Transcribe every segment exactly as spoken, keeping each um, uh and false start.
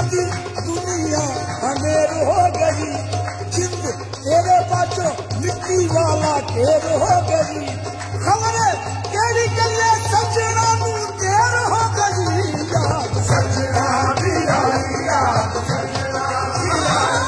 की दुनिया अमेर हो गई, जिंद तेरे पाचो मिट्टी वाला ढेर हो गई। खबर तेरी गलिए सजना नू देर हो गई, याद सजना भी आई, याद सजना भी आई।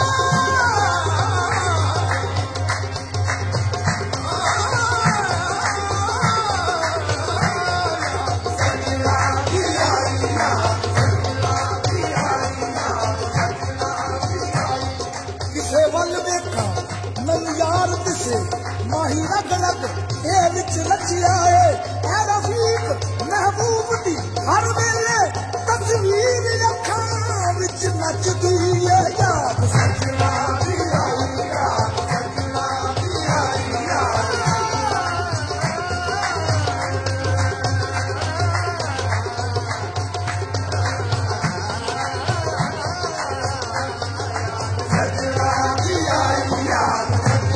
माही रग लग ए विच रचिया है रफीक महबूब दी हर वेले तस्वीर अखां विच नचदी है, याद सजना दी आई, याद सजना दी आई, याद सजना दी आई, याद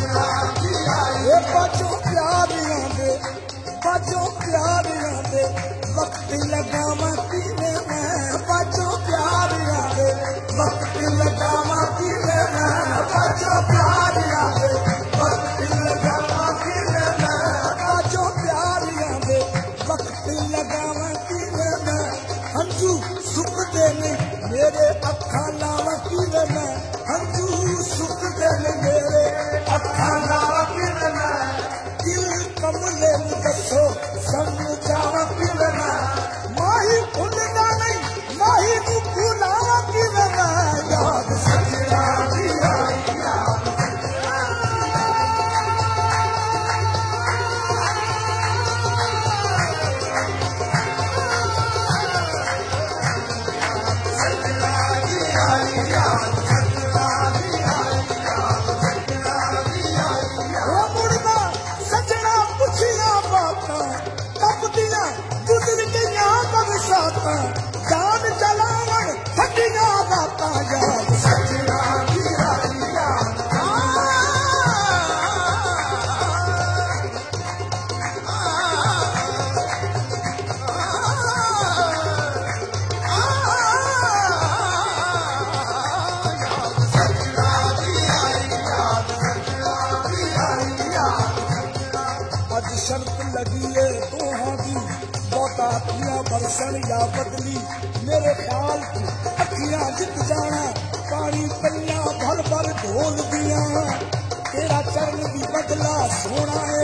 बाजो प्यारियां दे, बाजो प्यारियां दे वक्त लगावा पीने मैं, बाजो प्यारियां दे वक्त लगावा पीने मैं, बाजो प्यारियां दे वक्त लगावा पीने मैं, बाजो प्यारियां दे वक्त लगावा पीने मैं। हंजू सुकदे नहीं मेरे अखां नाल पीने मैं, हंजू सुकदे नहीं मेरे अखां नाल पीने मैं। कमले दसो समझावा पिलना, माही भूलना नहीं माही नू भुलावा पिलना, याद सजना दी आई, याद सजना दी आई, याद सजना दी आई, याद सजना दी आई। ओ मुड़दा सजना पुछिया बातां तपदियां गुजर गईयां बरसातां, जान चलावन फटियां बातां, याद सजना दी आई, याद सजना दी आई, याद सजना दी आई, याद अज शर्त लगी है दोहां दी, बहुता अखियां बरसन या बदली, मेरे ख्याल की अखियां जित जाना, पानी पईयां भर भर ढोल दियां, तेरा चरण भी बदला सोना